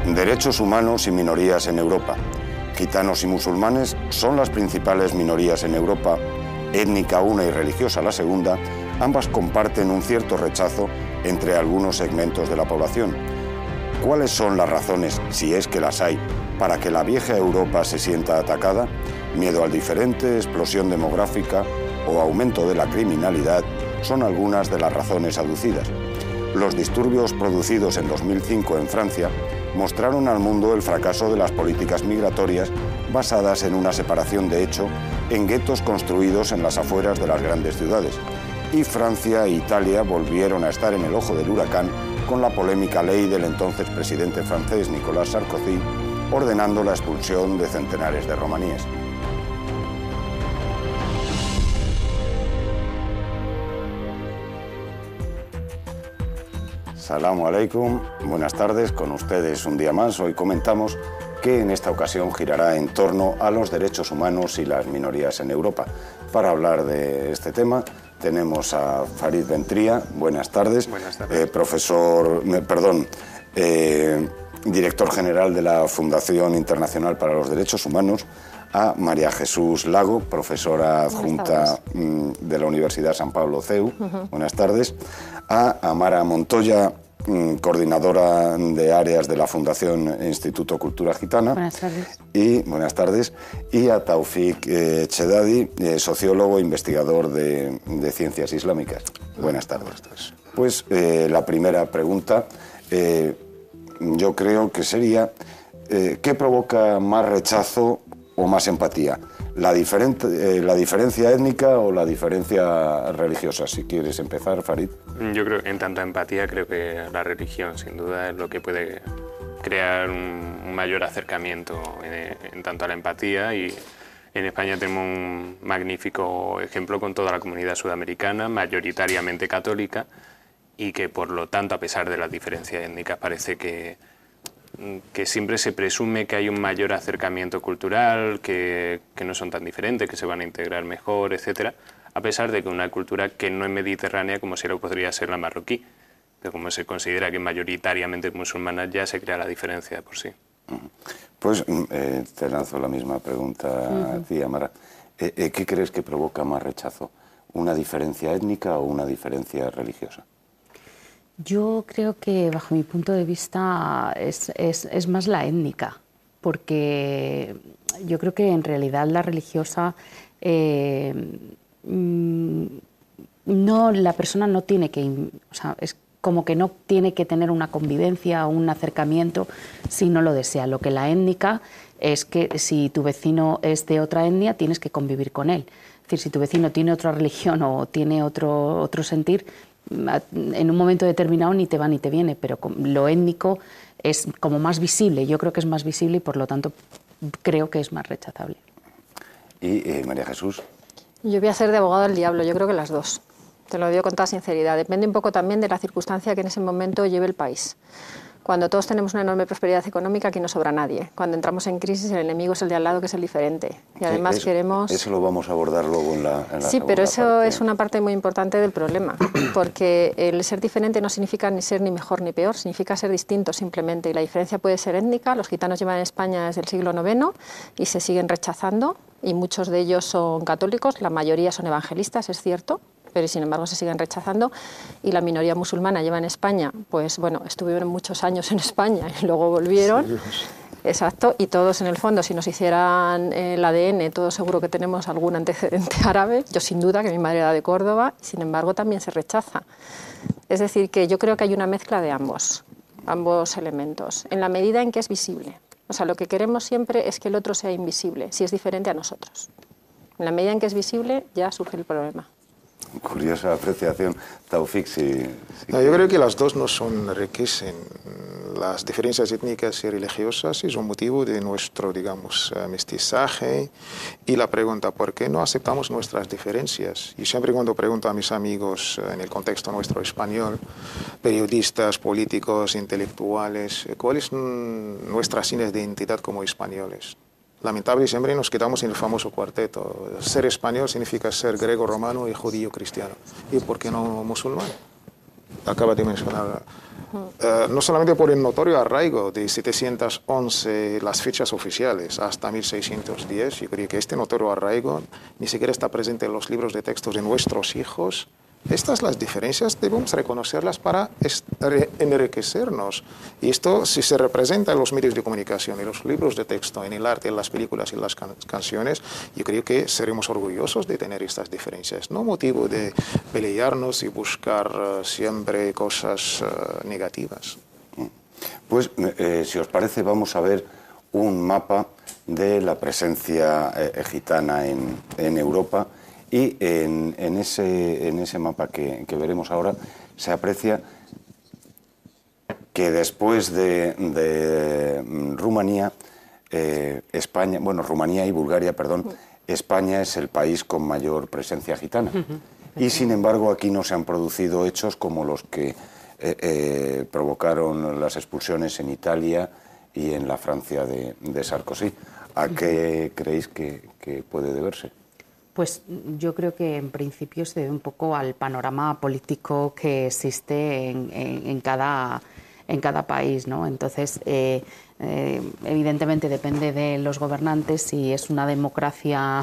Derechos humanos y minorías en Europa. Gitanos y musulmanes son las principales minorías en Europa, étnica una y religiosa la segunda. Ambas comparten un cierto rechazo entre algunos segmentos de la población. ¿Cuáles son las razones, si es que las hay, para que la vieja Europa se sienta atacada? Miedo al diferente, explosión demográfica o aumento de la criminalidad son algunas de las razones aducidas. Los disturbios producidos en 2005 en Francia mostraron al mundo el fracaso de las políticas migratorias basadas en una separación de hecho en guetos construidos en las afueras de las grandes ciudades. Y Francia e Italia volvieron a estar en el ojo del huracán con la polémica ley del entonces presidente francés Nicolas Sarkozy, ordenando la expulsión de centenares de romaníes. Salamu alaikum, buenas tardes, con ustedes un día más. Hoy comentamos que en esta ocasión girará en torno a los derechos humanos y las minorías en Europa. Para hablar de este tema tenemos a Farid Bentrià, buenas tardes. Buenas tardes. Director general de la Fundación Internacional para los Derechos Humanos, a María Jesús Lago, profesora adjunta de la Universidad San Pablo CEU, buenas tardes, a Amara Montoya, coordinadora de áreas de la Fundación Instituto Cultura Gitana. Buenas tardes. Buenas tardes. Y a Taufik Chedadi, sociólogo e investigador de ciencias islámicas. Buenas tardes. Pues la primera pregunta, yo creo que sería, ¿qué provoca más rechazo o más empatía? ¿La diferencia étnica o la diferencia religiosa? Si quieres empezar, Farid. Yo creo que en tanto empatía, creo que la religión sin duda es lo que puede crear un mayor acercamiento en tanto a la empatía, y en España tenemos un magnífico ejemplo con toda la comunidad sudamericana, mayoritariamente católica, y que por lo tanto, a pesar de las diferencias étnicas, parece que siempre se presume que hay un mayor acercamiento cultural, que no son tan diferentes, que se van a integrar mejor, etcétera, a pesar de que una cultura que no es mediterránea, como si lo podría ser la marroquí, pero como se considera que mayoritariamente es musulmana, ya se crea la diferencia de por sí. Pues te lanzo la misma pregunta a ti, Amara. ¿Qué crees que provoca más rechazo? ¿Una diferencia étnica o una diferencia religiosa? Yo creo que, bajo mi punto de vista, es más la étnica, porque yo creo que en realidad la religiosa, la persona no tiene que, o sea, es como que no tiene que tener una convivencia o un acercamiento si no lo desea. Lo que la étnica es que si tu vecino es de otra etnia, tienes que convivir con él. Es decir, si tu vecino tiene otra religión o tiene otro sentir, en un momento determinado ni te va ni te viene, pero lo étnico es como más visible. Yo creo que es más visible y por lo tanto creo que es más rechazable. ¿Y María Jesús? Yo voy a ser de abogado del diablo, yo creo que las dos. Te lo digo con toda sinceridad. Depende un poco también de la circunstancia que en ese momento lleve el país. Cuando todos tenemos una enorme prosperidad económica, aquí no sobra nadie. Cuando entramos en crisis, el enemigo es el de al lado, que es el diferente. Y además queremos... Eso lo vamos a abordar luego en la Sí, pero eso parte. Es una parte muy importante del problema, porque el ser diferente no significa ni ser ni mejor ni peor, significa ser distinto simplemente. Y la diferencia puede ser étnica. Los gitanos llevan en España desde el siglo IX y se siguen rechazando, y muchos de ellos son católicos, la mayoría son evangelistas, es cierto, pero sin embargo se siguen rechazando. Y la minoría musulmana lleva en España, pues bueno, estuvieron muchos años en España y luego volvieron. Sí. Exacto, y todos en el fondo, si nos hicieran el ADN, todos seguro que tenemos algún antecedente árabe. Yo sin duda, que mi madre era de Córdoba, sin embargo también se rechaza. Es decir, que yo creo que hay una mezcla de ambos elementos, en la medida en que es visible. O sea, lo que queremos siempre es que el otro sea invisible, si es diferente a nosotros. En la medida en que es visible, ya surge el problema. Curiosa apreciación. Taufik, No, yo creo que las dos nos enriquecen. Las diferencias étnicas y religiosas es un motivo de nuestro, digamos, mestizaje. Y la pregunta, ¿por qué no aceptamos nuestras diferencias? Y siempre cuando pregunto a mis amigos, en el contexto nuestro español, periodistas, políticos, intelectuales, ¿cuáles son nuestras señas de identidad como españoles? Lamentable, siempre nos quedamos en el famoso cuarteto. Ser español significa ser griego, romano y judío cristiano. ¿Y por qué no musulmán? Acaba de mencionar no solamente por el notorio arraigo de 711 las fechas oficiales hasta 1610, yo creo que este notorio arraigo ni siquiera está presente en los libros de textos de nuestros hijos. Estas las diferencias debemos reconocerlas para enriquecernos. Y esto, si se representa en los medios de comunicación, en los libros de texto, en el arte, en las películas y en las canciones, yo creo que seremos orgullosos de tener estas diferencias. No motivo de pelearnos y buscar siempre cosas negativas. Pues, si os parece, vamos a ver un mapa de la presencia gitana en Europa. Y en ese mapa que veremos ahora se aprecia que después de Rumanía, España, bueno, Rumanía y Bulgaria, perdón, España es el país con mayor presencia gitana. Y sin embargo aquí no se han producido hechos como los que provocaron las expulsiones en Italia y en la Francia de Sarkozy. ¿A qué creéis que puede deberse? Pues yo creo que en principio se debe un poco al panorama político que existe en cada país, ¿no? Entonces, evidentemente depende de los gobernantes si es una democracia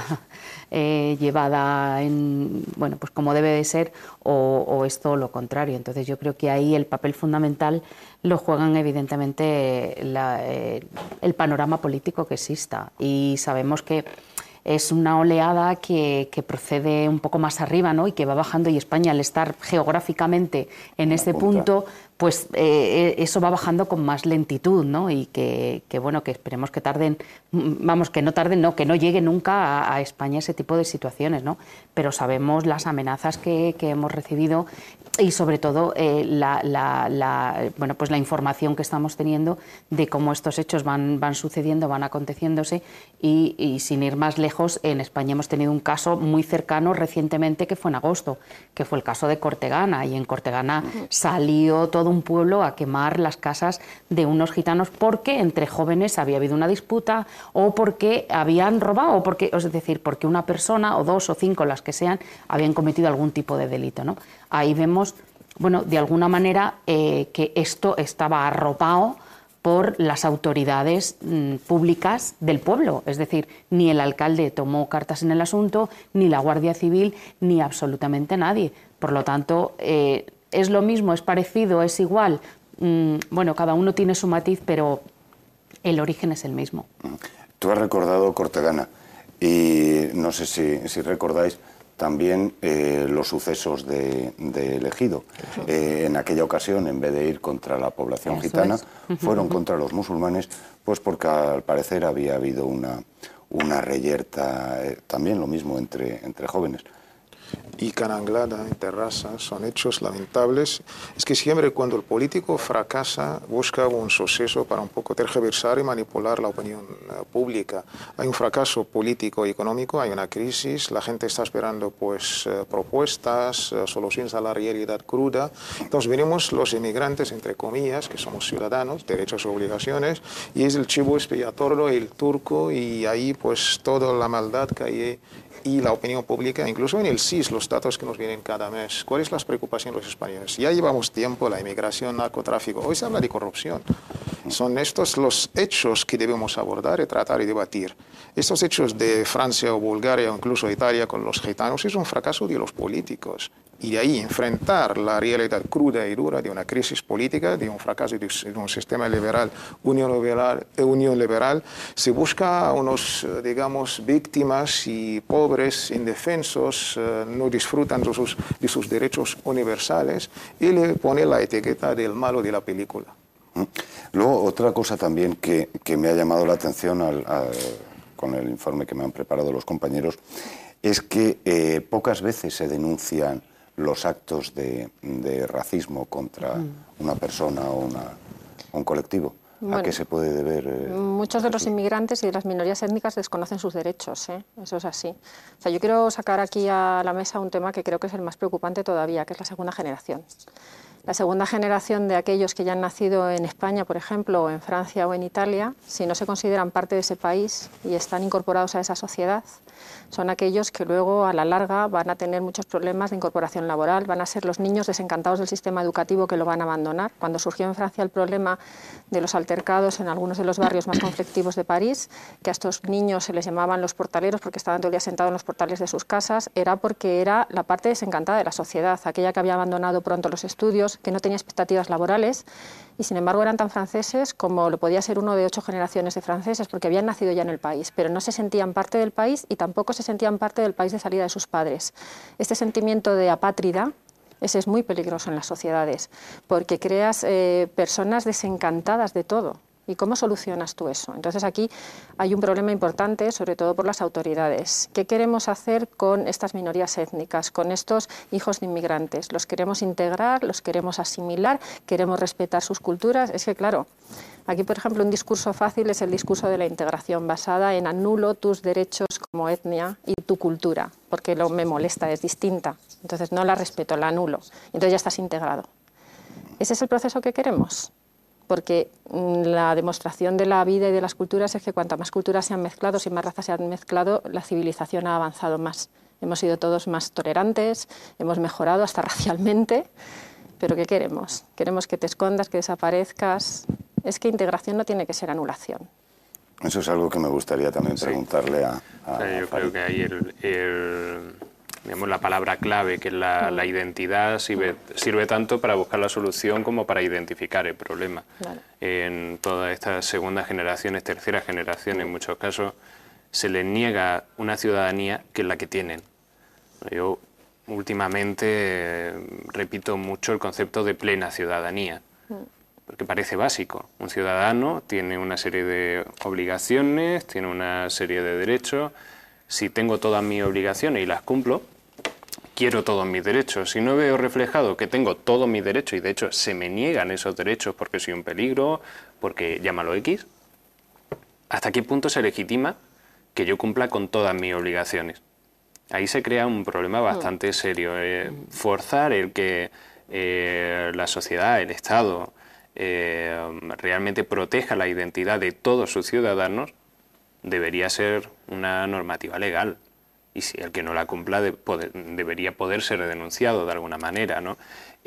llevada bueno, pues como debe de ser o es todo lo contrario. Entonces yo creo que ahí el papel fundamental lo juegan evidentemente el panorama político que exista, y sabemos que es una oleada que procede un poco más arriba, ¿no? Y que va bajando, y España, al estar geográficamente en ese punto, pues eso va bajando con más lentitud, ¿no? Y que bueno, que esperemos que tarden, vamos, que no tarden, no, que no llegue nunca a España ese tipo de situaciones, ¿no? Pero sabemos las amenazas que hemos recibido y sobre todo bueno, pues la información que estamos teniendo de cómo estos hechos van sucediendo, van aconteciéndose, y sin ir más lejos, en España hemos tenido un caso muy cercano recientemente que fue en agosto, que fue el caso de Cortegana, y en Cortegana salió todo un pueblo a quemar las casas de unos gitanos porque entre jóvenes había habido una disputa o porque habían robado, o porque, es decir, porque una persona o dos o cinco, las que sean, habían cometido algún tipo de delito, ¿no? Ahí vemos, bueno, de alguna manera que esto estaba arropado por las autoridades públicas del pueblo. Es decir, ni el alcalde tomó cartas en el asunto, ni la Guardia Civil, ni absolutamente nadie. Por lo tanto, es lo mismo, es parecido, es igual. Bueno, cada uno tiene su matiz, pero el origen es el mismo. Tú has recordado Cortegana, y no sé si recordáis también los sucesos de El Ejido. En aquella ocasión, en vez de ir contra la población gitana, fueron contra los musulmanes, pues porque al parecer había habido una reyerta, también lo mismo entre jóvenes. Y Cananglada, en Terrassa, son hechos lamentables. Es que siempre cuando el político fracasa busca un suceso para un poco tergiversar y manipular la opinión pública. Hay un fracaso político y económico, hay una crisis, la gente está esperando pues propuestas, soluciones a la realidad cruda. Entonces venimos los inmigrantes, entre comillas, que somos ciudadanos, derechos y obligaciones, y es el chivo expiatorio, el turco, y ahí pues toda la maldad que hay y la opinión pública, incluso en el CIS, los datos que nos vienen cada mes. ¿Cuáles son las preocupaciones de los españoles? Ya llevamos tiempo, la inmigración, narcotráfico, hoy se habla de corrupción. Son estos los hechos que debemos abordar y tratar y debatir. Estos hechos de Francia o Bulgaria o incluso Italia con los gitanos es un fracaso de los políticos. Y de ahí enfrentar la realidad cruda y dura de una crisis política, de un fracaso de un sistema liberal, unión liberal, se busca unos, digamos, víctimas y pobres, indefensos, no disfrutan de sus derechos universales, y le pone la etiqueta del malo de la película. Luego, otra cosa también que me ha llamado la atención con el informe que me han preparado los compañeros, es que pocas veces se denuncian los actos de racismo contra una persona o un colectivo. Bueno, ¿a qué se puede deber? Muchos de los inmigrantes y de las minorías étnicas desconocen sus derechos, eso es así. O sea, yo quiero sacar aquí a la mesa un tema que creo que es el más preocupante todavía, que es la segunda generación. La segunda generación de aquellos que ya han nacido en España, por ejemplo, o en Francia o en Italia, si no se consideran parte de ese país y están incorporados a esa sociedad, son aquellos que luego a la larga van a tener muchos problemas de incorporación laboral, van a ser los niños desencantados del sistema educativo que lo van a abandonar. Cuando surgió en Francia el problema de los altercados en algunos de los barrios más conflictivos de París, que a estos niños se les llamaban los portaleros porque estaban todo el día sentados en los portales de sus casas, era porque era la parte desencantada de la sociedad, aquella que había abandonado pronto los estudios, que no tenía expectativas laborales y sin embargo eran tan franceses como lo podía ser uno de 8 generaciones de franceses porque habían nacido ya en el país, pero no se sentían parte del país y tampoco se sentían parte del país de salida de sus padres. Este sentimiento de apátrida, ese es muy peligroso en las sociedades porque creas personas desencantadas de todo. ¿Y cómo solucionas tú eso? Entonces aquí hay un problema importante, sobre todo por las autoridades. ¿Qué queremos hacer con estas minorías étnicas, con estos hijos de inmigrantes? ¿Los queremos integrar? ¿Los queremos asimilar? ¿Queremos respetar sus culturas? Es que, claro, aquí, por ejemplo, un discurso fácil es el discurso de la integración, basada en anulo tus derechos como etnia y tu cultura, porque me molesta, es distinta. Entonces no la respeto, la anulo. Entonces ya estás integrado. ¿Ese es el proceso que queremos? Porque la demostración de la vida y de las culturas es que cuanto más culturas se han mezclado, si más razas se han mezclado, la civilización ha avanzado más. Hemos sido todos más tolerantes, hemos mejorado hasta racialmente, pero ¿qué queremos? Queremos que te escondas, que desaparezcas. Es que integración no tiene que ser anulación. Eso es algo que me gustaría también preguntarle a yo creo que ahí digamos, la palabra clave, que es la identidad, sirve tanto para buscar la solución como para identificar el problema. Claro. En todas estas segundas generaciones, terceras generaciones, en muchos casos, se les niega una ciudadanía que es la que tienen. Yo últimamente repito mucho el concepto de plena ciudadanía, porque parece básico. Un ciudadano tiene una serie de obligaciones, tiene una serie de derechos. Si tengo todas mis obligaciones y las cumplo, quiero todos mis derechos. Si no veo reflejado que tengo todos mis derechos y de hecho se me niegan esos derechos porque soy un peligro, porque llámalo X, ¿hasta qué punto se legitima que yo cumpla con todas mis obligaciones? Ahí se crea un problema bastante serio. Forzar el que la sociedad, el Estado, realmente proteja la identidad de todos sus ciudadanos debería ser una normativa legal. Y si el que no la cumpla debería poder ser denunciado de alguna manera, ¿no?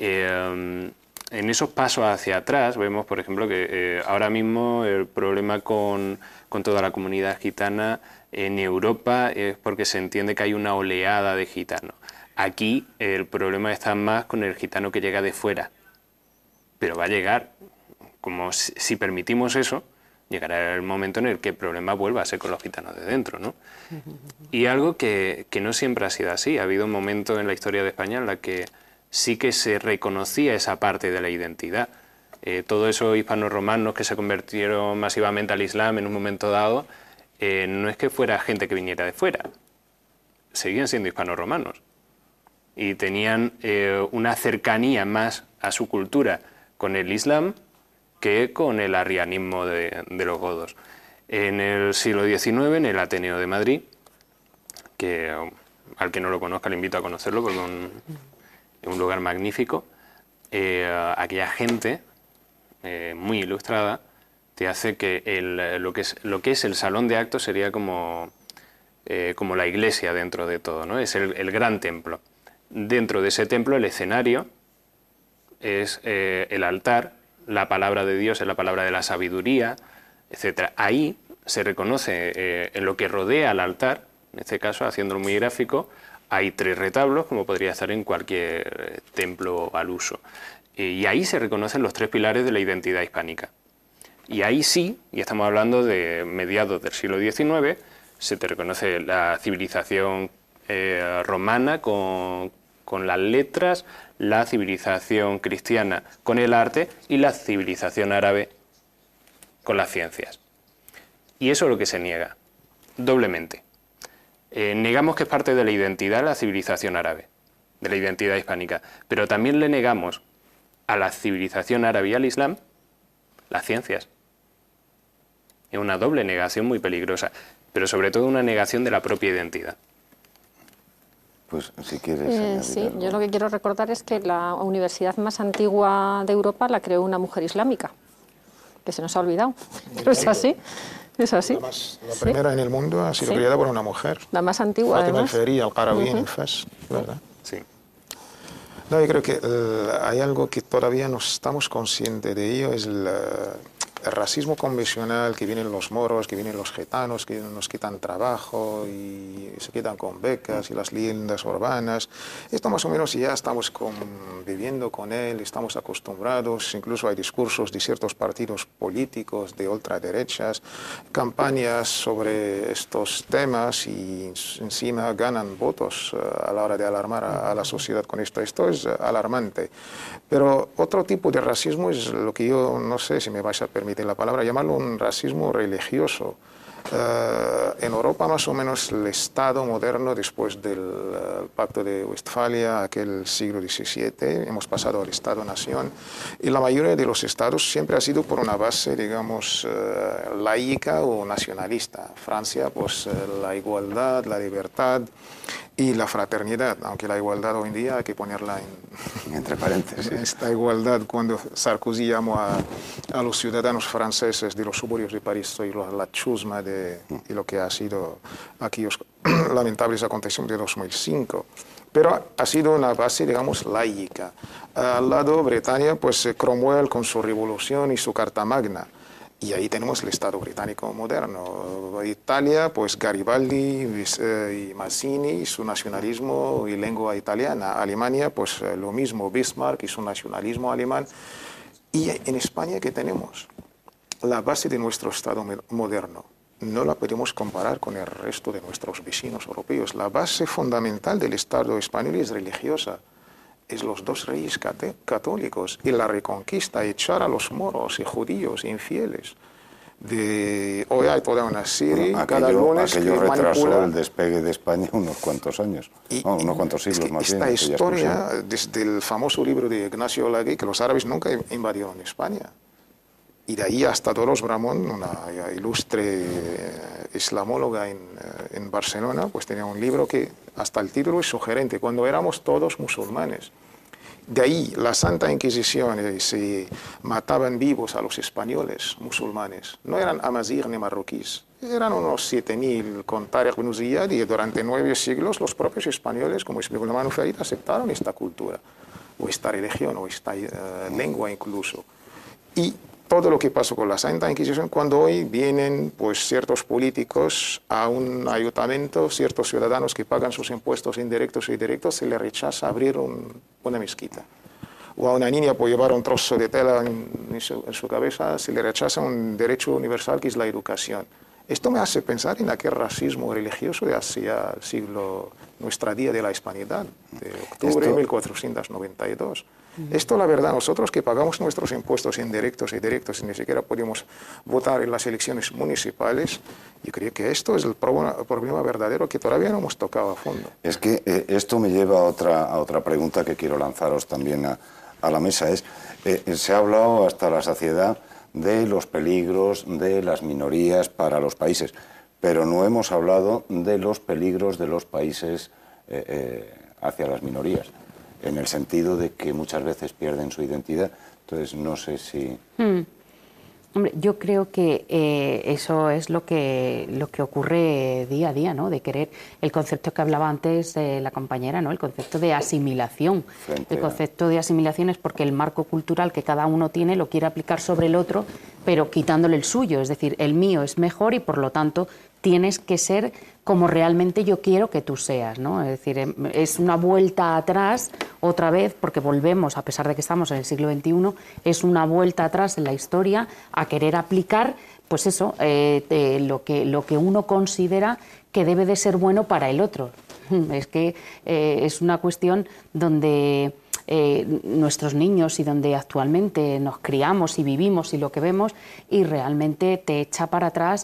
En esos pasos hacia atrás vemos, por ejemplo, que ahora mismo el problema con toda la comunidad gitana en Europa es porque se entiende que hay una oleada de gitanos. Aquí el problema está más con el gitano que llega de fuera, pero va a llegar, como si permitimos eso, llegará el momento en el que el problema vuelva a ser con los gitanos de dentro, ¿no? Y algo que no siempre ha sido así. Ha habido un momento en la historia de España en la que sí que se reconocía esa parte de la identidad. Todos esos hispanorromanos que se convirtieron masivamente al Islam en un momento dado, no es que fuera gente que viniera de fuera, seguían siendo hispanorromanos y tenían una cercanía más a su cultura con el Islam que con el arrianismo de los godos. En el siglo XIX, en el Ateneo de Madrid, que al que no lo conozca le invito a conocerlo porque es un lugar magnífico, aquella gente muy ilustrada te hace que lo que es el salón de actos sería como la iglesia dentro de todo, ¿no? Es el gran templo. Dentro de ese templo el escenario es el altar. La palabra de Dios es la palabra de la sabiduría, etc. Ahí se reconoce en lo que rodea al altar, en este caso, haciéndolo muy gráfico, hay 3 retablos, como podría estar en cualquier templo al uso. Y ahí se reconocen los 3 pilares de la identidad hispánica. Y ahí sí, y estamos hablando de mediados del siglo XIX, se te reconoce la civilización romana con las letras, la civilización cristiana con el arte y la civilización árabe con las ciencias. Y eso es lo que se niega, doblemente. Negamos que es parte de la identidad la civilización árabe, de la identidad hispánica, pero también le negamos a la civilización árabe y al Islam las ciencias. Es una doble negación muy peligrosa, pero sobre todo una negación de la propia identidad. Pues si quieres. Sí, algo. yo lo que quiero recordar es que la universidad más antigua de Europa la creó una mujer islámica, que se nos ha olvidado, pero es así. Es así. La primera en el mundo ha sido creada por una mujer. La más antigua, Fátima además. al-Fehri al-Qarawi en Fez, ¿verdad? Sí. No, yo creo que hay algo que todavía no estamos conscientes de ello, es el racismo convencional, que vienen los moros, que vienen los gitanos, que nos quitan trabajo y se quedan con becas y las leyendas urbanas. Esto más o menos ya estamos viviendo con él, estamos acostumbrados, incluso hay discursos de ciertos partidos políticos de ultraderechas, campañas sobre estos temas y encima ganan votos a la hora de alarmar a la sociedad con esto. Esto es alarmante. Pero otro tipo de racismo es lo que yo no sé si me vais a permitir la palabra, llamarlo un racismo religioso. En Europa más o menos el Estado moderno, después del Pacto de Westfalia, aquel siglo XVII, hemos pasado al Estado-nación, y la mayoría de los estados siempre ha sido por una base, digamos, laica o nacionalista. Francia, pues la igualdad, la libertad y la fraternidad, aunque la igualdad hoy en día hay que ponerla entre paréntesis. Esta igualdad, cuando Sarkozy llamó a los ciudadanos franceses de los suburbios de París, soy la chusma de lo que ha sido aquellos lamentables acontecimientos de 2005. Pero ha sido una base, digamos, laica. Al lado, Bretaña, pues Cromwell con su revolución y su Carta Magna. Y ahí tenemos el Estado británico moderno. Italia, pues Garibaldi y Mazzini y su nacionalismo y lengua italiana. Alemania, pues lo mismo, Bismarck y su nacionalismo alemán. Y en España, ¿qué tenemos? La base de nuestro Estado moderno. No la podemos comparar con el resto de nuestros vecinos europeos. La base fundamental del Estado español es religiosa. Es los dos reyes católicos y la reconquista, echar a los moros y judíos infieles. Hoy hay toda una serie, cada lunes que retrasó el despegue de España unos cuantos años, unos cuantos siglos más bien. Esta historia, desde el famoso libro de Ignacio Ollaguí, que los árabes nunca invadieron España. Y de ahí hasta Dolors Bramón, una ilustre islamóloga en Barcelona, pues tenía un libro que hasta el título es sugerente, cuando éramos todos musulmanes. De ahí la Santa Inquisición, se mataban vivos a los españoles musulmanes. No eran amazigh ni marroquíes, eran unos 7.000 con Tariq ibn Ziyad, y durante 9 siglos los propios españoles, como explicó el hermano Ferit, aceptaron esta cultura, o esta religión, o esta lengua incluso. Y todo lo que pasó con la Santa Inquisición, cuando hoy vienen pues ciertos políticos a un ayuntamiento, ciertos ciudadanos que pagan sus impuestos indirectos y directos, se les rechaza abrir una mezquita. O a una niña por llevar un trozo de tela en su cabeza, se le rechaza un derecho universal que es la educación. Esto me hace pensar en aquel racismo religioso de hacia el siglo, nuestra Día de la Hispanidad, de octubre de 1492. Esto, la verdad, nosotros que pagamos nuestros impuestos indirectos y directos y ni siquiera podemos votar en las elecciones municipales, yo creo que esto es el problema verdadero que todavía no hemos tocado a fondo. Es que esto me lleva a otra pregunta que quiero lanzaros también a la mesa. Se ha hablado hasta la saciedad de los peligros de las minorías para los países, pero no hemos hablado de los peligros de los países hacia las minorías, en el sentido de que muchas veces pierden su identidad. Entonces, no sé si... Hombre, yo creo que eso es lo que ocurre día a día, ¿no? De querer, el concepto que hablaba antes la compañera, ¿no? El concepto de asimilación. El concepto de asimilación es porque el marco cultural que cada uno tiene lo quiere aplicar sobre el otro, pero quitándole el suyo. Es decir, el mío es mejor y por lo tanto tienes que ser como realmente yo quiero que tú seas, ¿no? Es decir, es una vuelta atrás otra vez, porque volvemos, a pesar de que estamos en el siglo XXI, es una vuelta atrás en la historia a querer aplicar, pues eso, lo que uno considera que debe de ser bueno para el otro. Es que es una cuestión donde nuestros niños y donde actualmente nos criamos y vivimos y lo que vemos, y realmente te echa para atrás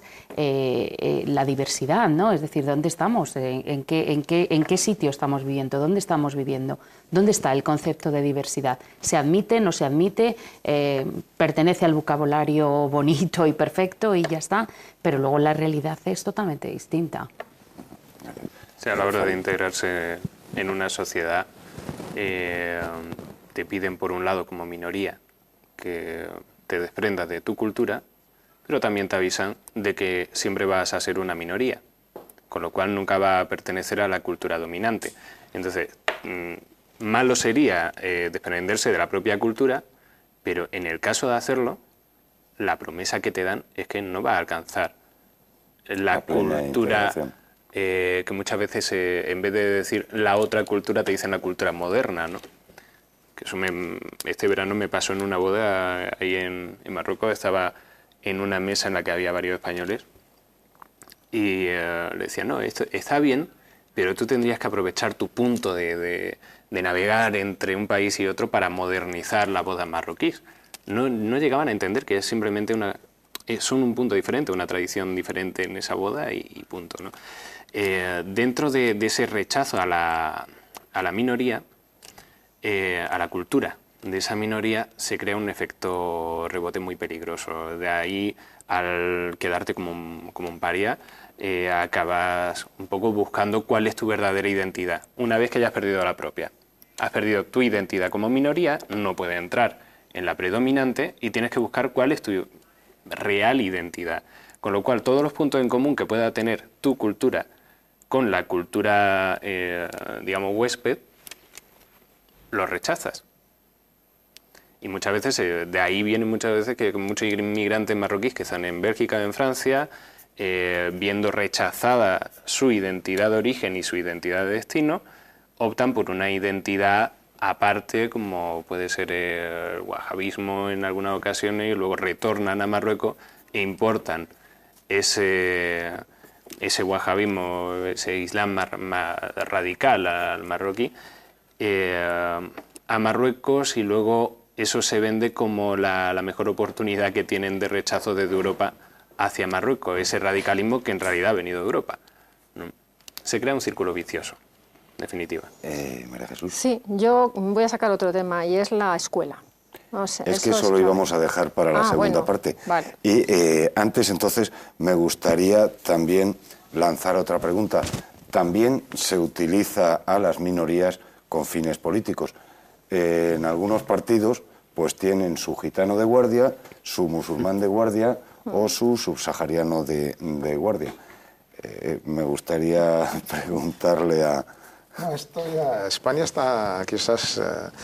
la diversidad, ¿no? Es decir, ¿dónde estamos? ¿En qué sitio estamos viviendo? ¿Dónde estamos viviendo? ¿Dónde está el concepto de diversidad? ¿Se admite? ¿No se admite? ¿Pertenece al vocabulario bonito y perfecto y ya está? Pero luego la realidad es totalmente distinta. Sí, a la hora de integrarse en una sociedad te piden por un lado como minoría que te desprendas de tu cultura, pero también te avisan de que siempre vas a ser una minoría, con lo cual nunca va a pertenecer a la cultura dominante. Entonces, malo sería desprenderse de la propia cultura, pero en el caso de hacerlo, la promesa que te dan es que no va a alcanzar la cultura, que muchas veces en vez de decir la otra cultura te dicen la cultura moderna, ¿no? Que eso este verano me pasó en una boda ahí en Marruecos. Estaba en una mesa en la que había varios españoles y le decía, no, esto está bien, pero tú tendrías que aprovechar tu punto de navegar entre un país y otro para modernizar la boda marroquí. No llegaban a entender que es simplemente son un punto diferente, una tradición diferente en esa boda y punto, ¿no? Dentro de ese rechazo a la minoría, a la cultura de esa minoría, se crea un efecto rebote muy peligroso. De ahí, al quedarte como un paria, acabas un poco buscando cuál es tu verdadera identidad. Una vez que hayas perdido la propia, has perdido tu identidad como minoría, no puedes entrar en la predominante y tienes que buscar cuál es tu real identidad. Con lo cual, todos los puntos en común que pueda tener tu cultura con la cultura, digamos, huésped, los rechazas. Y muchas veces, de ahí vienen muchas veces que muchos inmigrantes marroquíes que están en Bélgica o en Francia, viendo rechazada su identidad de origen y su identidad de destino, optan por una identidad aparte, como puede ser el wahabismo en algunas ocasiones, y luego retornan a Marruecos e importan ese wahabismo, ese islam radical al marroquí, a Marruecos, y luego eso se vende como la mejor oportunidad que tienen de rechazo desde Europa hacia Marruecos, ese radicalismo que en realidad ha venido de Europa, ¿no? Se crea un círculo vicioso, en definitiva. María Jesús. Sí, yo voy a sacar otro tema y es la escuela. O sea, es que eso lo íbamos a dejar para la segunda parte. Vale. Y antes, entonces, me gustaría también lanzar otra pregunta. También se utiliza a las minorías con fines políticos. En algunos partidos pues tienen su gitano de guardia, su musulmán de guardia o su subsahariano de guardia. Me gustaría preguntarle a... No, España está quizás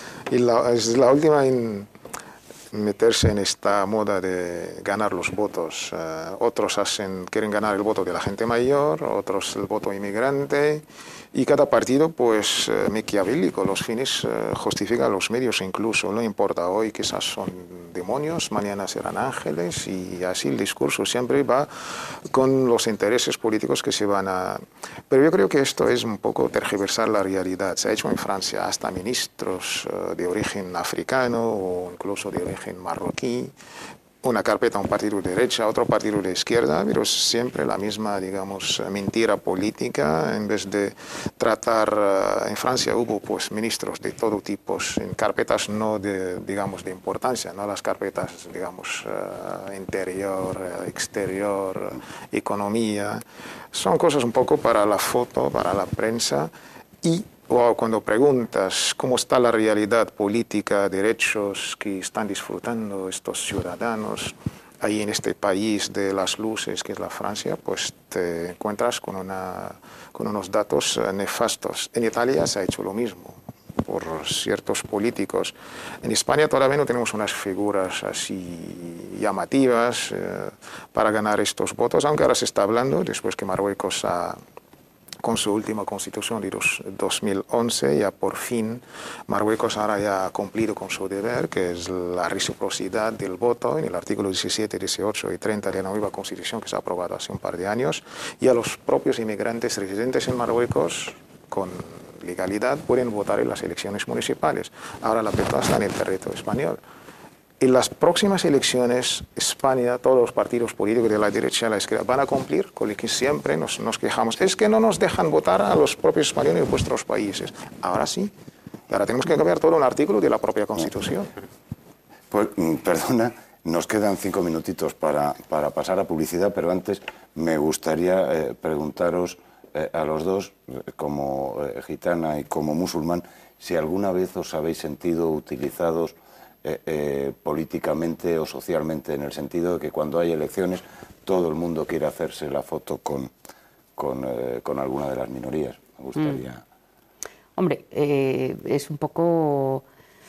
es la última en meterse en esta moda de ganar los votos. Otros quieren ganar el voto de la gente mayor, otros el voto inmigrante, y cada partido, pues, maquiavélico, los fines justifican los medios incluso. No importa, hoy quizás son demonios, mañana serán ángeles, y así el discurso siempre va con los intereses políticos que se van a... Pero yo creo que esto es un poco tergiversar la realidad. Se ha hecho en Francia hasta ministros de origen africano o incluso de origen marroquí, una carpeta a un partido de derecha, otro partido de izquierda, pero siempre la misma, digamos, mentira política. En vez de tratar, en Francia hubo pues ministros de todo tipo, en carpetas no de, digamos, de importancia, no las carpetas, digamos, interior, exterior, economía. Son cosas un poco para la foto, para la prensa. Y cuando preguntas cómo está la realidad política, derechos que están disfrutando estos ciudadanos ahí en este país de las luces que es la Francia, pues te encuentras con unos datos nefastos. En Italia se ha hecho lo mismo por ciertos políticos. En España todavía no tenemos unas figuras así llamativas para ganar estos votos, aunque ahora se está hablando, después que Marruecos con su última constitución de 2011, ya por fin Marruecos ahora ya ha cumplido con su deber, que es la reciprocidad del voto en el artículo 17, 18 y 30 de la nueva constitución que se ha aprobado hace un par de años, y a los propios inmigrantes residentes en Marruecos con legalidad pueden votar en las elecciones municipales. Ahora la pelota está en el territorio español. En las próximas elecciones, España, todos los partidos políticos de la derecha y la izquierda van a cumplir con lo que siempre nos quejamos. Es que no nos dejan votar a los propios españoles en vuestros países. Ahora sí. Ahora tenemos que cambiar todo un artículo de la propia Constitución. Pues, perdona, nos quedan 5 minutitos para pasar a publicidad, pero antes me gustaría preguntaros a los dos, como gitana y como musulmán, si alguna vez os habéis sentido utilizados políticamente o socialmente, en el sentido de que cuando hay elecciones todo el mundo quiere hacerse la foto con alguna de las minorías. Me gustaría... Hombre, es un poco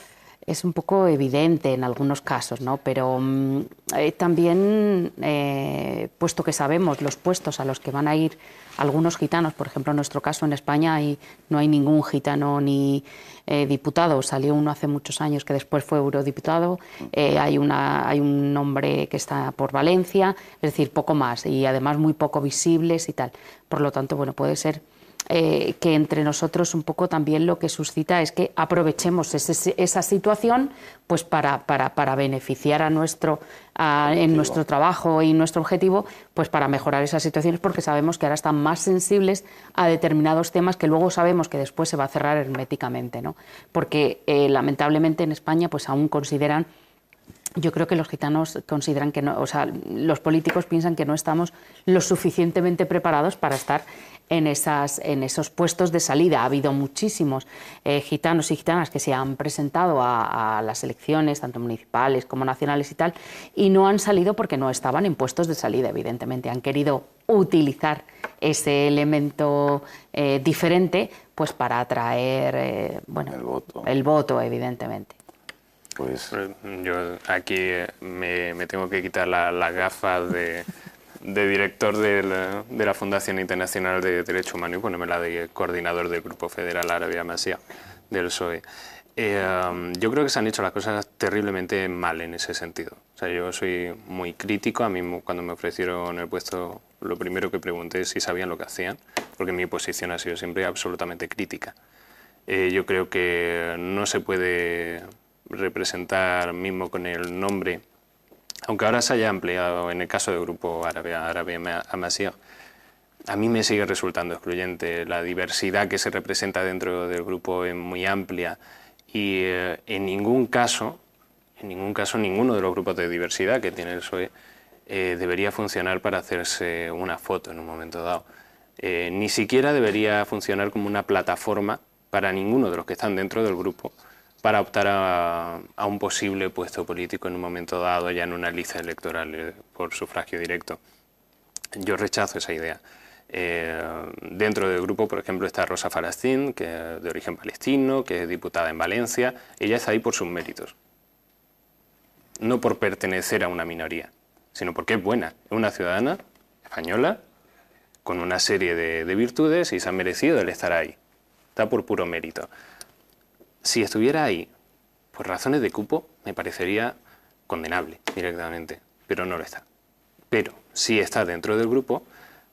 evidente en algunos casos, ¿no? Pero también, puesto que sabemos los puestos a los que van a ir algunos gitanos, por ejemplo, en nuestro caso en España no hay ningún gitano ni diputado, salió uno hace muchos años que después fue eurodiputado, hay un hombre que está por Valencia, es decir, poco más, y además muy poco visibles y tal. Por lo tanto, bueno, puede ser que entre nosotros un poco también lo que suscita es que aprovechemos esa situación pues para beneficiar en nuestro trabajo y nuestro objetivo, pues para mejorar esas situaciones, porque sabemos que ahora están más sensibles a determinados temas que luego sabemos que después se va a cerrar herméticamente, ¿no? Porque lamentablemente en España pues aún consideran, yo creo que los gitanos consideran que no, o sea, los políticos piensan que no estamos lo suficientemente preparados para estar en esos puestos de salida. Ha habido muchísimos gitanos y gitanas que se han presentado a las elecciones, tanto municipales como nacionales y tal, y no han salido porque no estaban en puestos de salida, evidentemente. Han querido utilizar ese elemento diferente pues para atraer el voto, evidentemente. Pues yo aquí me tengo que quitar las gafas de director de la Fundación Internacional de Derechos Humanos y ponerme la de coordinador del Grupo Federal Árabe Amasía del PSOE. Yo creo que se han hecho las cosas terriblemente mal en ese sentido. O sea, yo soy muy crítico. A mí cuando me ofrecieron el puesto, lo primero que pregunté es si sabían lo que hacían, porque mi posición ha sido siempre absolutamente crítica. Yo creo que no se puede representar mismo con el nombre, aunque ahora se haya ampliado en el caso del Grupo Árabe Amasía, a mí me sigue resultando excluyente. La diversidad que se representa dentro del grupo es muy amplia y en ningún caso ninguno de los grupos de diversidad que tiene el PSOE debería funcionar para hacerse una foto en un momento dado. Ni siquiera debería funcionar como una plataforma para ninguno de los que están dentro del grupo para optar a un posible puesto político en un momento dado, ya en una lista electoral por sufragio directo. Yo rechazo esa idea. Dentro del grupo, por ejemplo, está Rosa Falastin, que es de origen palestino, que es diputada en Valencia. Ella está ahí por sus méritos, no por pertenecer a una minoría, sino porque es buena. Es una ciudadana española con una serie de virtudes y se ha merecido el estar ahí. Está por puro mérito. Si estuviera ahí por razones de cupo, me parecería condenable directamente, pero no lo está. Pero sí está dentro del grupo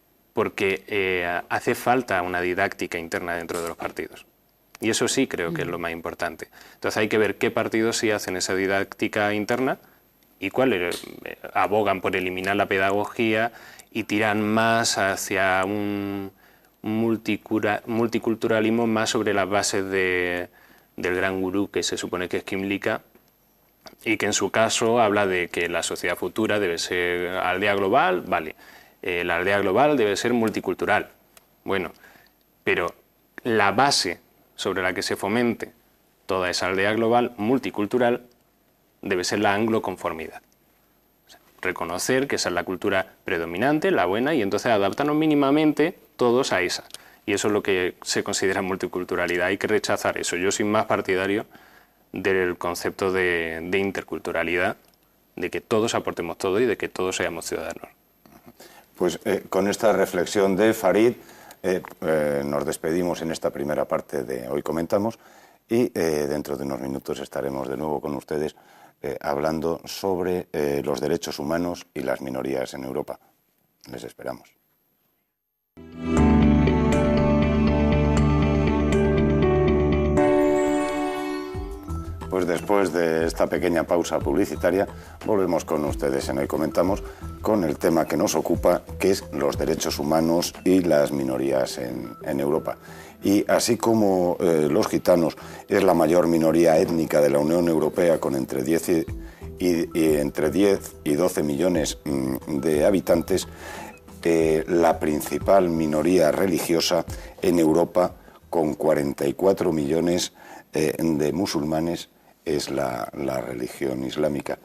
porque hace falta una didáctica interna dentro de los partidos. Y eso sí creo que es lo más importante. Entonces hay que ver qué partidos sí hacen esa didáctica interna y cuáles abogan por eliminar la pedagogía y tiran más hacia un multiculturalismo más sobre las bases del gran gurú que se supone que es Kymlicka, y que en su caso habla de que la sociedad futura debe ser aldea global, vale, la aldea global debe ser multicultural. Bueno, pero la base sobre la que se fomente toda esa aldea global multicultural debe ser la angloconformidad. O sea, reconocer que esa es la cultura predominante, la buena, y entonces adaptarnos mínimamente todos a esa. Y eso es lo que se considera multiculturalidad. Hay que rechazar eso. Yo soy más partidario del concepto de interculturalidad, de que todos aportemos todo y de que todos seamos ciudadanos. Pues con esta reflexión de Farid nos despedimos en esta primera parte de Hoy Comentamos y dentro de unos minutos estaremos de nuevo con ustedes hablando sobre los derechos humanos y las minorías en Europa. Les esperamos. Pues después de esta pequeña pausa publicitaria, volvemos con ustedes en Hoy Comentamos con el tema que nos ocupa, que es los derechos humanos y las minorías en Europa. Y así como los gitanos es la mayor minoría étnica de la Unión Europea, con entre 10 y 12 millones de habitantes, la principal minoría religiosa en Europa, con 44 millones de musulmanes, es la religión islámica.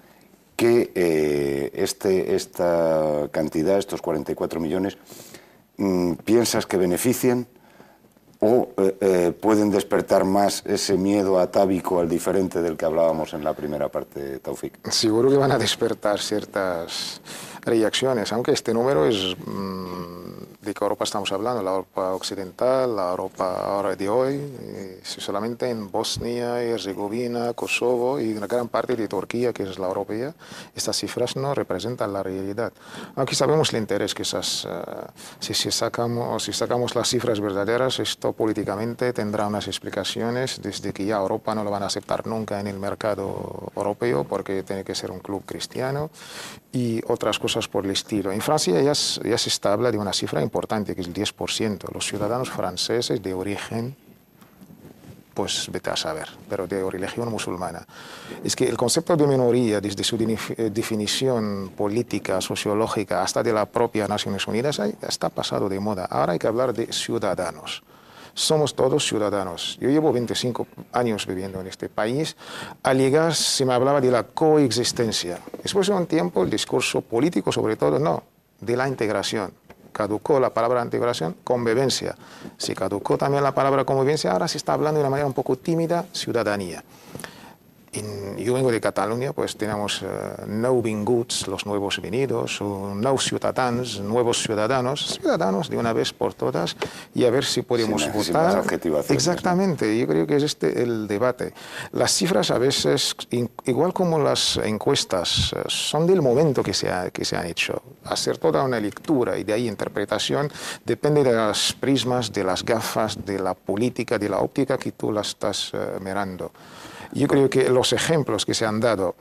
Que esta cantidad, estos 44 millones, ¿piensas que beneficien o pueden despertar más ese miedo atávico al diferente del que hablábamos en la primera parte, Taufik? Seguro que van a despertar ciertas reacciones, aunque este número es de qué Europa estamos hablando, la Europa occidental, la Europa ahora de hoy, solamente en Bosnia y Herzegovina, Kosovo y una gran parte de Turquía, que es la europea, estas cifras no representan la realidad. Aunque sabemos el interés que si sacamos las cifras verdaderas, esto políticamente tendrá unas explicaciones, desde que ya Europa no lo van a aceptar nunca en el mercado europeo, porque tiene que ser un club cristiano, y otras cosas por el estilo. En Francia ya se habla de una cifra importante, que es el 10%. Los ciudadanos franceses de origen, pues vete a saber, pero de religión musulmana. Es que el concepto de minoría, desde su definición política, sociológica, hasta de la propia Naciones Unidas, está pasado de moda. Ahora hay que hablar de ciudadanos. Somos todos ciudadanos. Yo llevo 25 años viviendo en este país. Al llegar se me hablaba de la coexistencia. Después de un tiempo el discurso político, sobre todo, no, de la integración. Caducó la palabra integración, convivencia. Se caducó también la palabra convivencia, ahora se está hablando de una manera un poco tímida, ciudadanía. Yo vengo de Cataluña, pues tenemos nouvinguts, los nuevos venidos, o nous ciutadans, nuevos ciudadanos de una vez por todas, y a ver si podemos votar. Exactamente, yo creo que es el debate. Las cifras a veces, igual como las encuestas, son del momento que se han hecho. Hacer toda una lectura y de ahí interpretación depende de las prismas, de las gafas, de la política, de la óptica que tú la estás mirando. Yo creo que los ejemplos que se han dado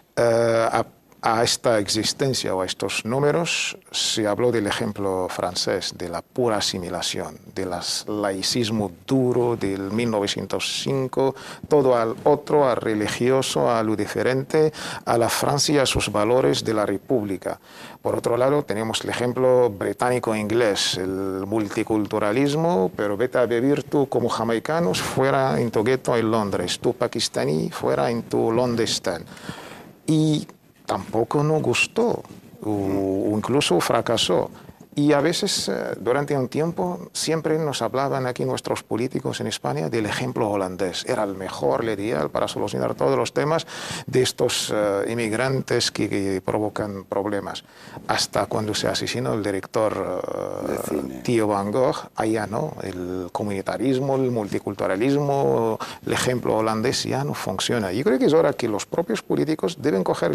a esta existencia o a estos números, se habló del ejemplo francés, de la pura asimilación, del laicismo duro del 1905, todo al otro, al religioso, a lo diferente, a la Francia, a sus valores de la República. Por otro lado, tenemos el ejemplo británico-inglés, el multiculturalismo, pero vete a vivir tú como jamaicano fuera en tu gueto en Londres, tú pakistaní fuera en tu Londestán. Y tampoco nos gustó, o incluso fracasó. Y a veces, durante un tiempo, siempre nos hablaban aquí nuestros políticos en España del ejemplo holandés. Era el mejor, el ideal para solucionar todos los temas de estos inmigrantes que provocan problemas. Hasta cuando se asesinó el director Theo van Gogh, allá no, el comunitarismo, el multiculturalismo, el ejemplo holandés ya no funciona. Yo creo que es hora que los propios políticos deben coger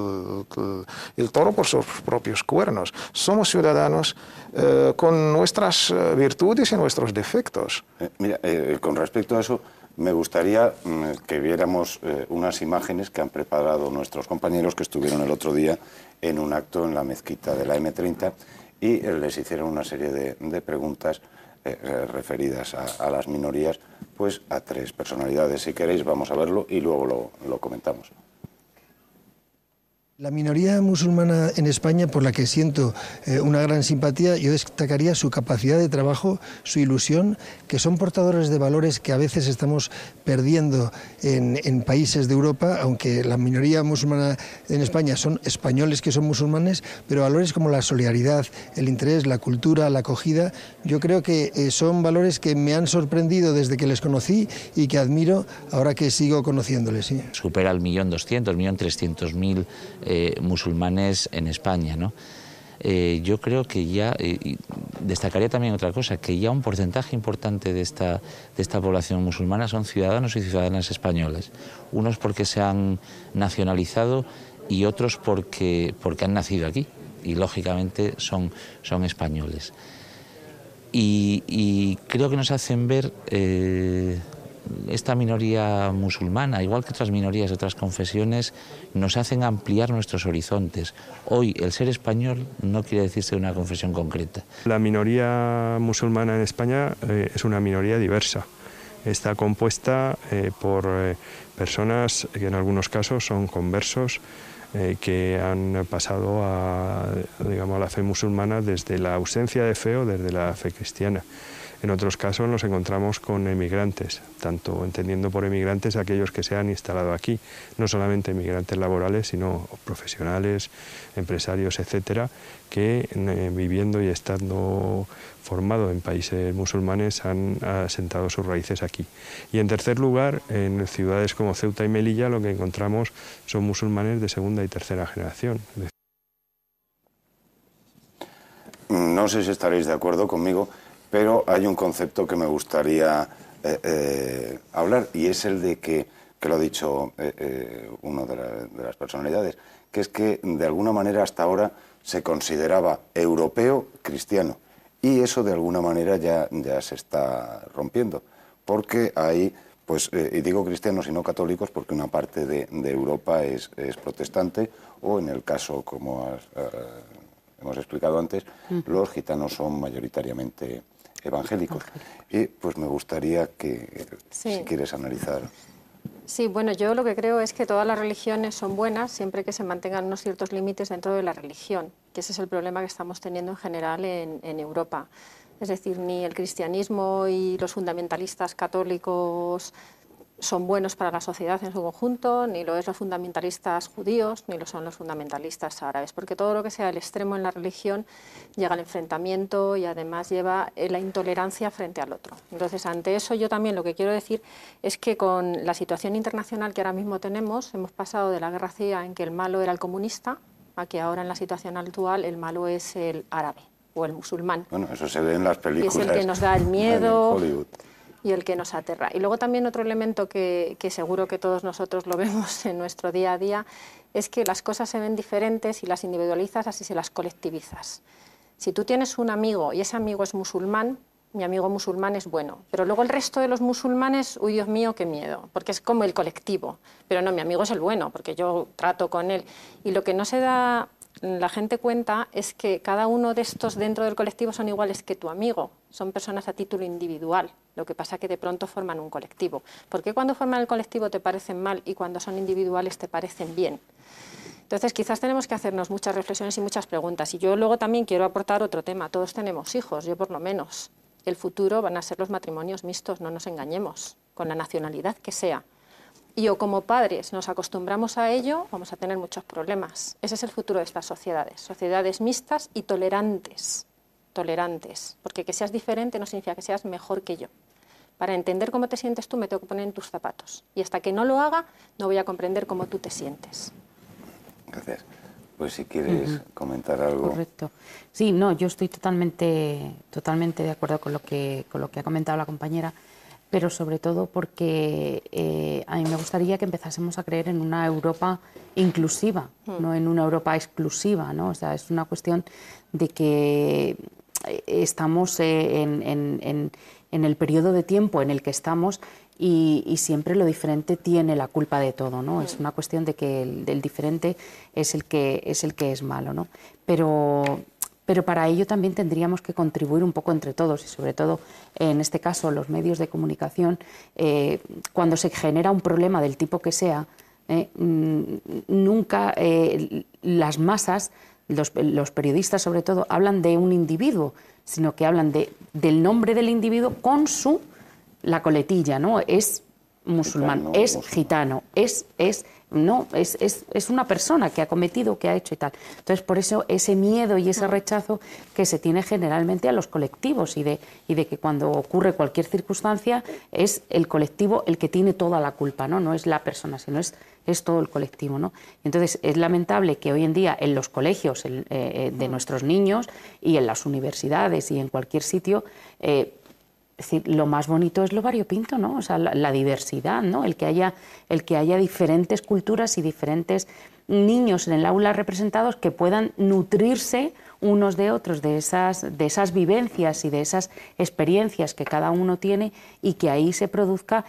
el toro por sus propios cuernos. Somos ciudadanos con nuestras virtudes y nuestros defectos. Mira, con respecto a eso, me gustaría que viéramos unas imágenes que han preparado nuestros compañeros que estuvieron el otro día en un acto en la mezquita de la M30 y les hicieron una serie de preguntas referidas a las minorías, pues a tres personalidades. Si queréis, vamos a verlo y luego lo comentamos. La minoría musulmana en España, por la que siento una gran simpatía, yo destacaría su capacidad de trabajo, su ilusión, que son portadores de valores que a veces estamos perdiendo en países de Europa, aunque la minoría musulmana en España son españoles que son musulmanes, pero valores como la solidaridad, el interés, la cultura, la acogida, yo creo que son valores que me han sorprendido desde que les conocí y que admiro ahora que sigo conociéndoles. Sí. Supera el 1.200.000, 1.300.000 musulmanes en España, ¿no? Yo creo que ya, destacaría también otra cosa, que ya un porcentaje importante de esta población musulmana son ciudadanos y ciudadanas españoles. Unos porque se han nacionalizado y otros porque han nacido aquí y lógicamente son españoles. Y creo que nos hacen ver esta minoría musulmana, igual que otras minorías de otras confesiones, nos hacen ampliar nuestros horizontes. Hoy el ser español no quiere decir ser una confesión concreta. La minoría musulmana en España es una minoría diversa. Está compuesta por personas que en algunos casos son conversos que han pasado a la fe musulmana desde la ausencia de fe o desde la fe cristiana. En otros casos nos encontramos con emigrantes, tanto entendiendo por emigrantes aquellos que se han instalado aquí, no solamente emigrantes laborales, sino profesionales, empresarios, etcétera, que viviendo y estando formados en países musulmanes han asentado sus raíces aquí. Y en tercer lugar, en ciudades como Ceuta y Melilla lo que encontramos son musulmanes de segunda y tercera generación. No sé si estaréis de acuerdo conmigo, pero hay un concepto que me gustaría hablar, y es el de que lo ha dicho uno de las personalidades, que es que de alguna manera hasta ahora se consideraba europeo cristiano, y eso de alguna manera ya se está rompiendo, porque hay, pues, y digo cristianos y no católicos porque una parte de Europa es protestante, o en el caso, como hemos explicado antes, los gitanos son mayoritariamente evangélicos. Y pues me gustaría que, si quieres analizar. Sí, bueno, yo lo que creo es que todas las religiones son buenas siempre que se mantengan unos ciertos límites dentro de la religión, que ese es el problema que estamos teniendo en general en Europa. Es decir, ni el cristianismo y los fundamentalistas católicos son buenos para la sociedad en su conjunto, ni lo es los fundamentalistas judíos, ni lo son los fundamentalistas árabes, porque todo lo que sea el extremo en la religión llega al enfrentamiento y además lleva la intolerancia frente al otro. Entonces, ante eso yo también lo que quiero decir es que con la situación internacional que ahora mismo tenemos, hemos pasado de la guerra fría en que el malo era el comunista, a que ahora en la situación actual el malo es el árabe o el musulmán. Bueno, eso se ve en las películas. Y es el que nos da el miedo y el que nos aterra. Y luego también otro elemento que seguro que todos nosotros lo vemos en nuestro día a día es que las cosas se ven diferentes y las individualizas, así se las colectivizas. Si tú tienes un amigo y ese amigo es musulmán, mi amigo musulmán es bueno, pero luego el resto de los musulmanes, uy, Dios mío, qué miedo, porque es como el colectivo, pero no, mi amigo es el bueno, porque yo trato con él. Y lo que no se da la gente cuenta es que cada uno de estos dentro del colectivo son iguales que tu amigo, son personas a título individual, lo que pasa es que de pronto forman un colectivo. ¿Por qué cuando forman el colectivo te parecen mal y cuando son individuales te parecen bien? Entonces quizás tenemos que hacernos muchas reflexiones y muchas preguntas. Y yo luego también quiero aportar otro tema, todos tenemos hijos, yo por lo menos. El futuro van a ser los matrimonios mixtos, no nos engañemos, con la nacionalidad que sea. Y o como padres nos acostumbramos a ello, vamos a tener muchos problemas. Ese es el futuro de estas sociedades, sociedades mixtas y tolerantes, porque que seas diferente no significa que seas mejor que yo. Para entender cómo te sientes tú me tengo que poner en tus zapatos, y hasta que no lo haga no voy a comprender cómo tú te sientes. Gracias. Pues si quieres comentar algo. Correcto. Sí, no, yo estoy totalmente de acuerdo con lo que ha comentado la compañera, pero sobre todo porque a mí me gustaría que empezásemos a creer en una Europa inclusiva, no en una Europa exclusiva, ¿no? O sea, es una cuestión de que estamos en el periodo de tiempo en el que estamos y siempre lo diferente tiene la culpa de todo, ¿no? Es una cuestión de que el diferente es el que es malo, ¿no? Pero para ello también tendríamos que contribuir un poco entre todos y sobre todo, en este caso, los medios de comunicación. Cuando se genera un problema del tipo que sea, nunca las masas, los periodistas sobre todo, hablan de un individuo, sino que hablan del nombre del individuo con la coletilla, ¿no? Es musulmán, es gitano, es una persona que ha cometido, que ha hecho y tal. Entonces, por eso ese miedo y ese rechazo que se tiene generalmente a los colectivos y de que cuando ocurre cualquier circunstancia es el colectivo el que tiene toda la culpa, ¿no? No es la persona, sino es todo el colectivo, ¿no? Entonces, es lamentable que hoy en día en los colegios de nuestros niños y en las universidades y en cualquier sitio, es decir, lo más bonito es lo variopinto, ¿no? O sea, la diversidad, ¿no? El que haya diferentes culturas y diferentes niños en el aula representados que puedan nutrirse unos de otros de esas vivencias y de esas experiencias que cada uno tiene y que ahí se produzca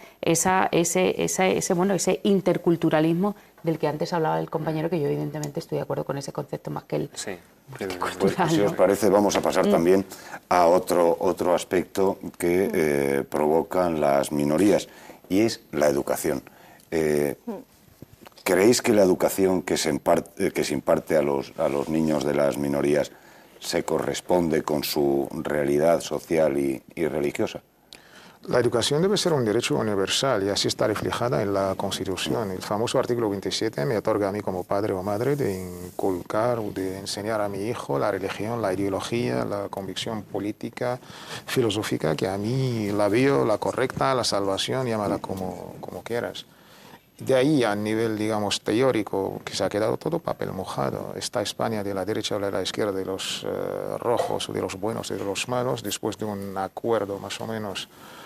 ese interculturalismo del que antes hablaba el compañero, que yo evidentemente estoy de acuerdo con ese concepto más que el pues, si os parece, vamos a pasar también a otro aspecto que provocan las minorías, y es la educación. ¿Creéis que la educación que se imparte a los niños de las minorías se corresponde con su realidad social y religiosa? La educación debe ser un derecho universal y así está reflejada en la Constitución. El famoso artículo 27 me otorga a mí como padre o madre de inculcar o de enseñar a mi hijo la religión, la ideología, la convicción política, filosófica, que a mí la veo la correcta, la salvación, llámala como quieras. De ahí, a nivel, digamos, teórico, que se ha quedado todo papel mojado. Está España de la derecha o de la izquierda, de los rojos, de los buenos y de los malos, después de un acuerdo más o menos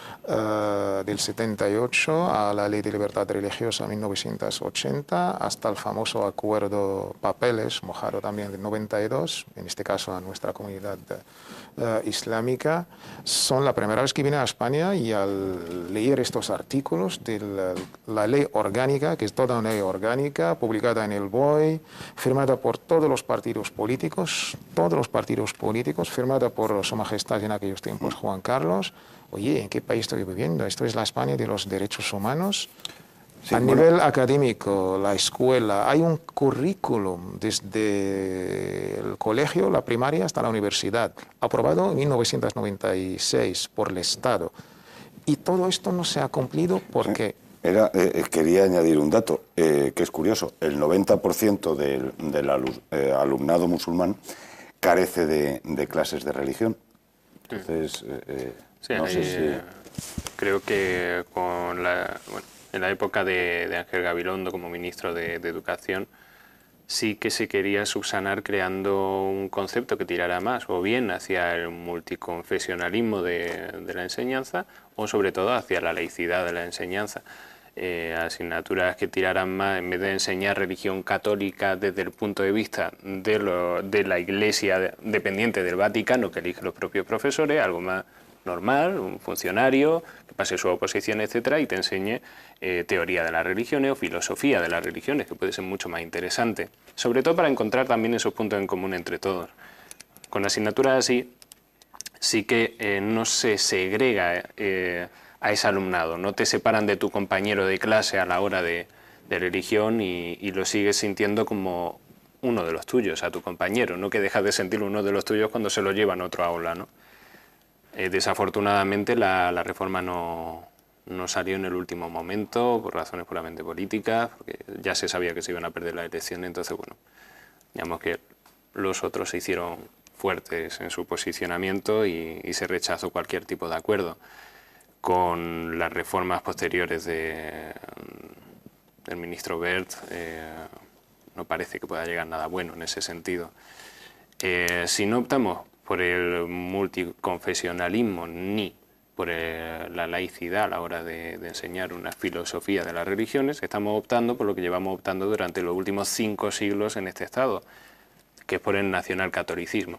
del 78 a la Ley de Libertad Religiosa 1980, hasta el famoso acuerdo Papeles, mojado también del 92, en este caso a nuestra comunidad islámica. Son la primera vez que vine a España y al leer estos artículos de la ley orgánica, que es toda una ley orgánica, publicada en el BOE, firmada por todos los partidos políticos, firmada por Su Majestad en aquellos tiempos Juan Carlos. Oye, ¿en qué país estoy viviendo? ¿Esto es la España de los derechos humanos? Sí, a nivel académico, la escuela, hay un currículum desde el colegio, la primaria, hasta la universidad, aprobado en 1996 por el Estado. Y todo esto no se ha cumplido porque... Quería añadir un dato que es curioso. El 90% del alumnado musulmán carece de clases de religión. Entonces... no sé si... Creo que en la época de Ángel Gabilondo como ministro de Educación sí que se quería subsanar creando un concepto que tirara más o bien hacia el multiconfesionalismo de la enseñanza o sobre todo hacia la laicidad de la enseñanza. Asignaturas que tiraran más, en vez de enseñar religión católica desde el punto de vista de la Iglesia dependiente del Vaticano que eligen los propios profesores, algo más normal, un funcionario que pase su oposición, etcétera, y te enseñe teoría de las religiones o filosofía de las religiones, que puede ser mucho más interesante, sobre todo para encontrar también esos puntos en común entre todos. Con asignaturas así sí que no se segrega a ese alumnado, no te separan de tu compañero de clase a la hora de religión y lo sigues sintiendo como uno de los tuyos, a tu compañero, no que dejas de sentirlo uno de los tuyos cuando se lo llevan a otro aula, ¿no? Desafortunadamente la reforma no salió en el último momento por razones puramente políticas, porque ya se sabía que se iban a perder las elecciones, entonces bueno, digamos que los otros se hicieron fuertes en su posicionamiento y se rechazó cualquier tipo de acuerdo. Con las reformas posteriores del ministro Wert no parece que pueda llegar nada bueno en ese sentido. Si no optamos por el multiconfesionalismo ni por la laicidad a la hora de enseñar una filosofía de las religiones, estamos optando por lo que llevamos optando durante los últimos 5 siglos en este Estado, que es por el nacionalcatolicismo.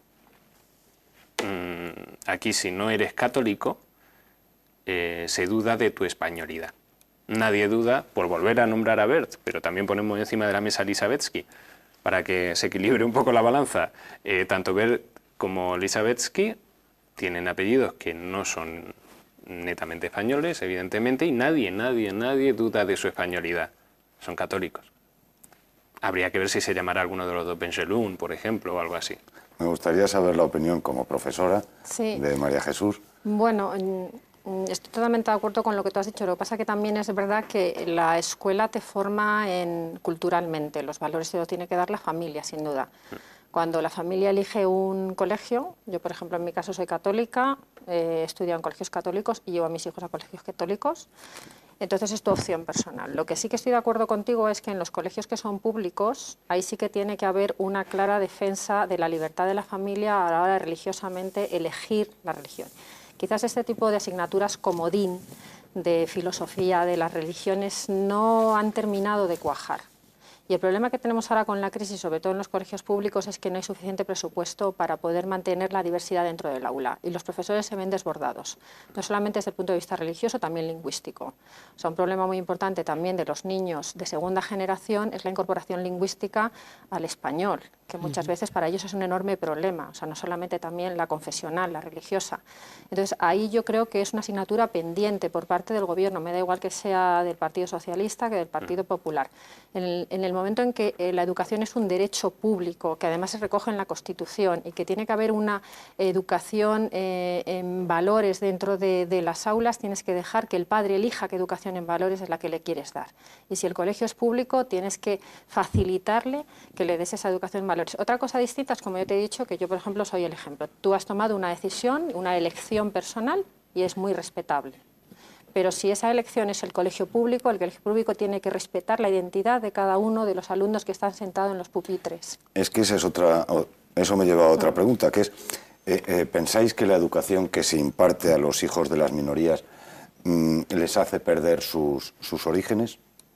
Aquí, si no eres católico, se duda de tu españolidad. Nadie duda, por volver a nombrar a Wert, pero también ponemos encima de la mesa a Elisabetsky, para que se equilibre un poco la balanza. Tanto Wert como Elisabetsky tienen apellidos que no son netamente españoles, evidentemente, y nadie duda de su españolidad. Son católicos. Habría que ver si se llamará alguno de los dos Bengelún, por ejemplo, o algo así. Me gustaría saber la opinión como profesora de María Jesús. Bueno, estoy totalmente de acuerdo con lo que tú has dicho. Lo que pasa es que también es verdad que la escuela te forma culturalmente. Los valores se los tiene que dar la familia, sin duda. Cuando la familia elige un colegio, yo por ejemplo en mi caso soy católica, he estudiado en colegios católicos y llevo a mis hijos a colegios católicos, entonces es tu opción personal. Lo que sí que estoy de acuerdo contigo es que en los colegios que son públicos, ahí sí que tiene que haber una clara defensa de la libertad de la familia a la hora de religiosamente elegir la religión. Quizás este tipo de asignaturas comodín de filosofía de las religiones no han terminado de cuajar. Y el problema que tenemos ahora con la crisis, sobre todo en los colegios públicos, es que no hay suficiente presupuesto para poder mantener la diversidad dentro del aula. Y los profesores se ven desbordados, no solamente desde el punto de vista religioso, también lingüístico. O sea, un problema muy importante también de los niños de segunda generación es la incorporación lingüística al español, que muchas veces para ellos es un enorme problema, o sea, no solamente también la confesional, la religiosa. Entonces, ahí yo creo que es una asignatura pendiente por parte del Gobierno, me da igual que sea del Partido Socialista que del Partido Popular. En el momento en que la educación es un derecho público, que además se recoge en la Constitución y que tiene que haber una educación en valores dentro de las aulas, tienes que dejar que el padre elija qué educación en valores es la que le quieres dar. Y si el colegio es público, tienes que facilitarle que le des esa educación en valores. Otra cosa distinta es, como yo te he dicho, que yo, por ejemplo, soy el ejemplo. Tú has tomado una decisión, una elección personal y es muy respetable. Pero si esa elección es el colegio público tiene que respetar la identidad de cada uno de los alumnos que están sentados en los pupitres. Es que esa es otra, eso me lleva a otra pregunta, que es, ¿pensáis que la educación que se imparte a los hijos de las minorías les hace perder sus orígenes?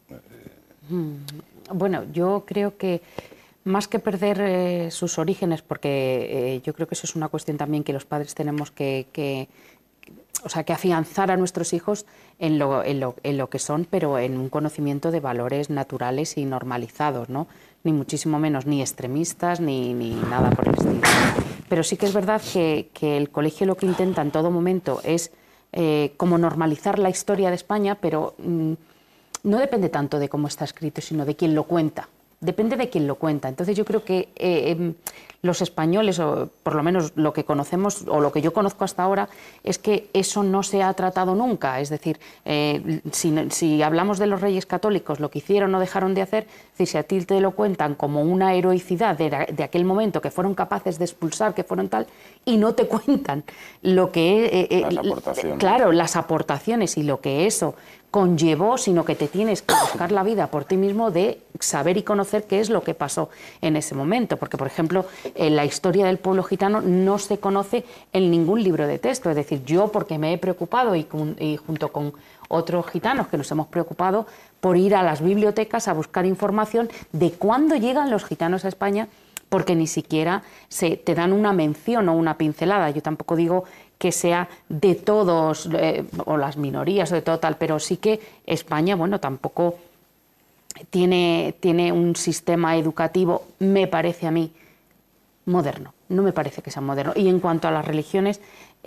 Bueno, yo creo que más que perder sus orígenes, porque yo creo que eso es una cuestión también que los padres tenemos que afianzar a nuestros hijos en lo que son, pero en un conocimiento de valores naturales y normalizados, ¿no? Ni muchísimo menos, ni extremistas, ni nada por el estilo. Pero sí que es verdad que el colegio lo que intenta en todo momento es como normalizar la historia de España, pero no depende tanto de cómo está escrito, sino de quién lo cuenta. Depende de quién lo cuenta. Entonces yo creo que los españoles, o por lo menos lo que conocemos, o lo que yo conozco hasta ahora, es que eso no se ha tratado nunca. Es decir, si hablamos de los reyes católicos, lo que hicieron o dejaron de hacer, si a ti te lo cuentan como una heroicidad de aquel momento, que fueron capaces de expulsar, que fueron tal, y no te cuentan lo que... las aportaciones. Claro, las aportaciones y lo que eso conllevó, sino que te tienes que buscar la vida por ti mismo de saber y conocer qué es lo que pasó en ese momento. Porque, por ejemplo, la historia del pueblo gitano no se conoce en ningún libro de texto. Es decir, yo, porque me he preocupado y junto con otros gitanos que nos hemos preocupado por ir a las bibliotecas a buscar información de cuándo llegan los gitanos a España, porque ni siquiera te dan una mención o una pincelada. Yo tampoco digo que sea de todos, o las minorías o de todo tal, pero sí que España, bueno, tampoco tiene un sistema educativo, me parece a mí, moderno. No me parece que sea moderno. Y en cuanto a las religiones,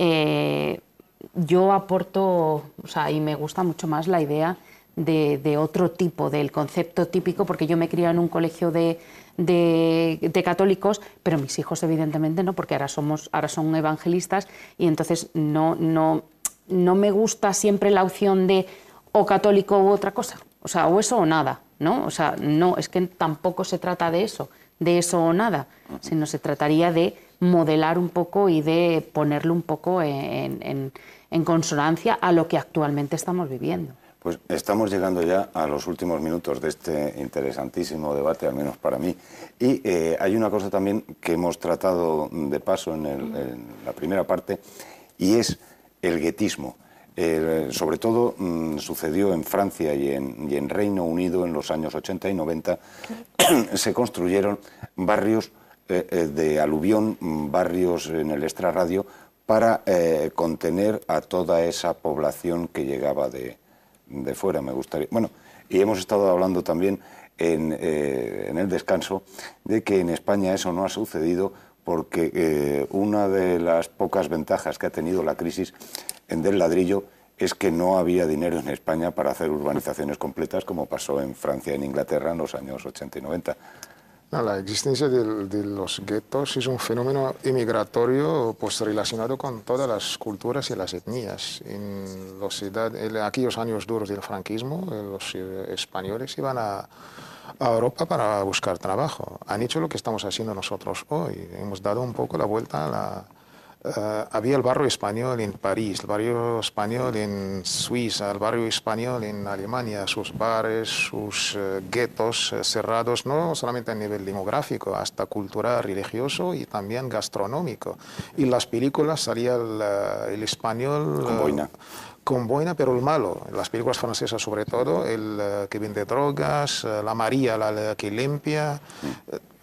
yo aporto, y me gusta mucho más la idea de otro tipo, del concepto típico, porque yo me he criado en un colegio de católicos, pero mis hijos evidentemente no, porque ahora son evangelistas, y entonces no me gusta siempre la opción de o católico u otra cosa, o eso o nada, ¿no? No, es que tampoco se trata de eso o nada, sino se trataría de modelar un poco y de ponerlo un poco en consonancia a lo que actualmente estamos viviendo. Pues estamos llegando ya a los últimos minutos de este interesantísimo debate, al menos para mí. Y hay una cosa también que hemos tratado de paso en la primera parte, y es el guetismo. Sobre todo sucedió en Francia y en Reino Unido en los años 80 y 90. Se construyeron barrios de aluvión, barrios en el extrarradio, para contener a toda esa población que llegaba de fuera. Me gustaría, bueno, y hemos estado hablando también en el descanso de que en España eso no ha sucedido, porque una de las pocas ventajas que ha tenido la crisis del ladrillo es que no había dinero en España para hacer urbanizaciones completas, como pasó en Francia y en Inglaterra en los años 80 y 90. No, la existencia de los guetos es un fenómeno inmigratorio pues relacionado con todas las culturas y las etnias. En aquellos años duros del franquismo, los españoles iban a Europa para buscar trabajo. Han hecho lo que estamos haciendo nosotros hoy. Hemos dado un poco la vuelta a la... había el barrio español en París, el barrio español en Suiza, el barrio español en Alemania, sus bares, sus guetos cerrados, no solamente a nivel demográfico, hasta cultural, religioso y también gastronómico. Y en las películas salía el español... Con boina, pero el malo. En las películas francesas, sobre todo, el que vende drogas, la María, la que limpia.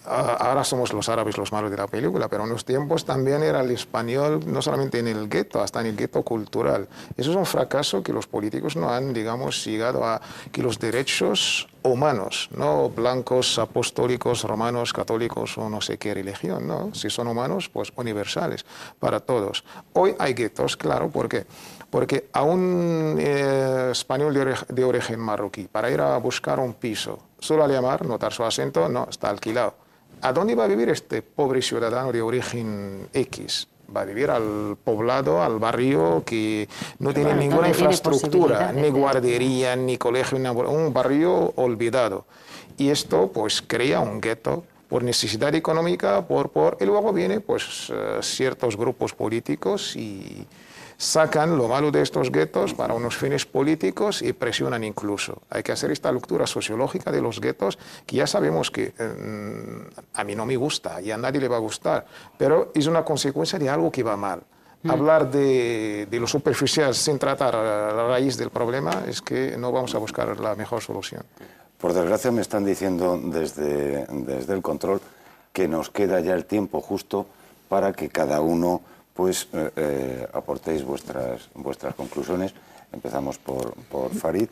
ahora somos los árabes los malos de la película, pero en los tiempos también era el español, no solamente en el gueto, hasta en el gueto cultural. Eso es un fracaso que los políticos no han, digamos, llegado a que los derechos humanos, no blancos, apostólicos, romanos, católicos o no sé qué religión, ¿no? Si son humanos, pues universales para todos. Hoy hay guetos, claro, ¿por qué? Porque a un español de origen marroquí, para ir a buscar un piso, solo al llamar, notar su acento, no, está alquilado. ¿A dónde va a vivir este pobre ciudadano de origen X? Va a vivir al poblado, al barrio que no tiene ninguna infraestructura, ni guardería, ni colegio, un barrio olvidado. Y esto pues crea un gueto por necesidad económica, y luego viene pues ciertos grupos políticos y sacan lo malo de estos guetos para unos fines políticos y presionan incluso. Hay que hacer esta lectura sociológica de los guetos, que ya sabemos que a mí no me gusta y a nadie le va a gustar, pero es una consecuencia de algo que va mal. Hablar de lo superficial sin tratar la raíz del problema es que no vamos a buscar la mejor solución. Por desgracia me están diciendo desde el control que nos queda ya el tiempo justo para que cada uno pues aportéis vuestras conclusiones. Empezamos por Farid.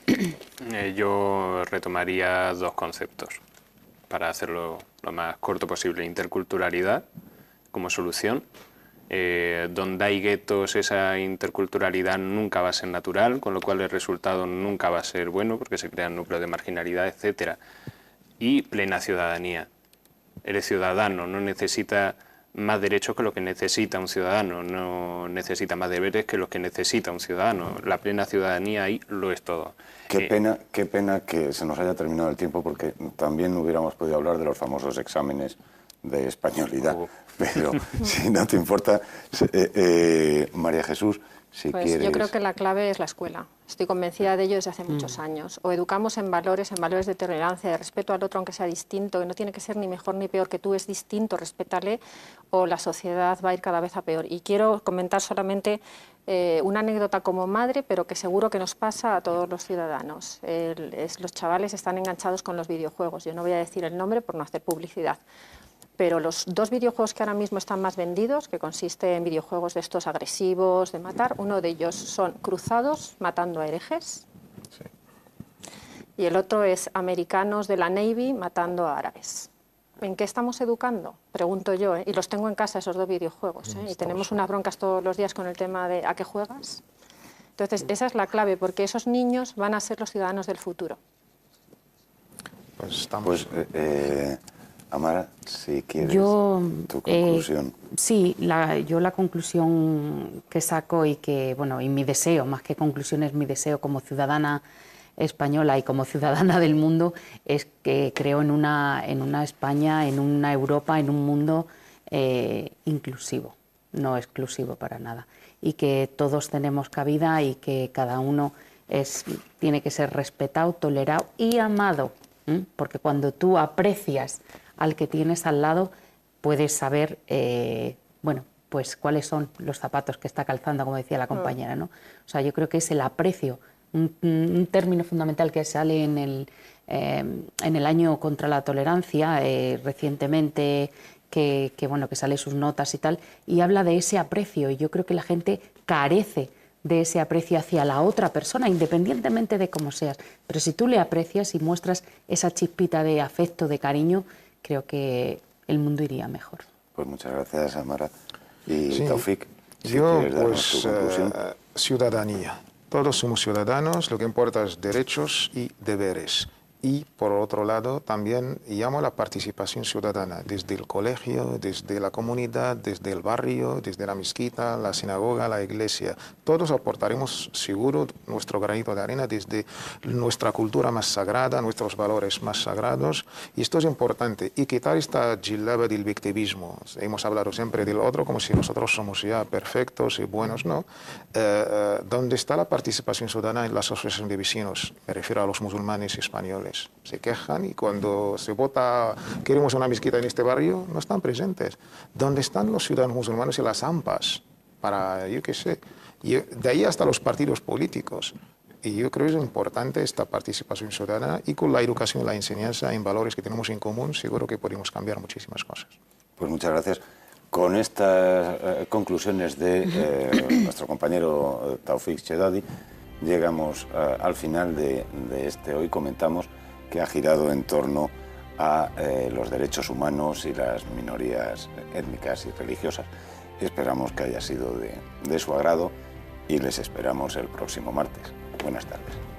Yo retomaría dos conceptos para hacerlo lo más corto posible. Interculturalidad como solución. Donde hay guetos, esa interculturalidad nunca va a ser natural, con lo cual el resultado nunca va a ser bueno porque se crean núcleos de marginalidad, etcétera. Y plena ciudadanía. Eres ciudadano, no necesita más derechos que lo que necesita un ciudadano, no necesita más deberes que los que necesita un ciudadano. La plena ciudadanía ahí lo es todo. Qué pena que se nos haya terminado el tiempo, porque también hubiéramos podido hablar de los famosos exámenes de españolidad. Pero si no te importa, María Jesús, si pues quieres... Yo creo que la clave es la escuela. Estoy convencida de ello desde hace muchos años. O educamos en valores de tolerancia, de respeto al otro aunque sea distinto, que no tiene que ser ni mejor ni peor que tú, es distinto, respétale, o la sociedad va a ir cada vez a peor. Y quiero comentar solamente una anécdota como madre, pero que seguro que nos pasa a todos los ciudadanos. Los chavales están enganchados con los videojuegos. Yo no voy a decir el nombre por no hacer publicidad. Pero los dos videojuegos que ahora mismo están más vendidos, que consiste en videojuegos de estos agresivos, de matar, uno de ellos son Cruzados, matando a herejes, sí. Y el otro es Americanos de la Navy, matando a árabes. ¿En qué estamos educando? Pregunto yo, y los tengo en casa esos dos videojuegos, y tenemos unas broncas todos los días con el tema de ¿a qué juegas? Entonces, esa es la clave, porque esos niños van a ser los ciudadanos del futuro. Pues estamos... Amara, si quieres tu conclusión. Sí, yo la conclusión que saco y mi deseo, más que conclusión, es mi deseo como ciudadana española y como ciudadana del mundo, es que creo en una España, en una Europa, en un mundo inclusivo, no exclusivo para nada, y que todos tenemos cabida y que cada uno tiene que ser respetado, tolerado y amado, porque cuando tú aprecias al que tienes al lado, puedes saber, pues cuáles son los zapatos que está calzando, como decía la compañera, ¿no? O sea, yo creo que es el aprecio, un término fundamental que sale en el año contra la tolerancia, recientemente, que sale sus notas y tal, y habla de ese aprecio, y yo creo que la gente carece de ese aprecio hacia la otra persona, independientemente de cómo seas. Pero si tú le aprecias y muestras esa chispita de afecto, de cariño, creo que el mundo iría mejor. Pues muchas gracias, Amara. Y sí, Taufik, si quieres darnos tu conclusión. Ciudadanía. Todos somos ciudadanos, lo que importa es derechos y deberes. Y, por otro lado, también llamo a la participación ciudadana, desde el colegio, desde la comunidad, desde el barrio, desde la mezquita, la sinagoga, la iglesia. Todos aportaremos seguro nuestro granito de arena desde nuestra cultura más sagrada, nuestros valores más sagrados. Y esto es importante. Y quitar esta gilaba del victimismo. Hemos hablado siempre del otro como si nosotros somos ya perfectos y buenos, ¿no? ¿Dónde está la participación ciudadana en la asociación de vecinos? Me refiero a los musulmanes españoles. Se quejan y cuando se vota queremos una mezquita en este barrio, no están presentes. ¿Dónde están los ciudadanos musulmanes y las AMPAs? Para, yo qué sé, y de ahí hasta los partidos políticos. Y yo creo que es importante esta participación ciudadana, y con la educación y la enseñanza en valores que tenemos en común, seguro que podemos cambiar muchísimas cosas. Pues muchas gracias. Con estas conclusiones de nuestro compañero Taufik Chedadi, llegamos al final de este Hoy Comentamos, que ha girado en torno a los derechos humanos y las minorías étnicas y religiosas. Esperamos que haya sido de su agrado y les esperamos el próximo martes. Buenas tardes.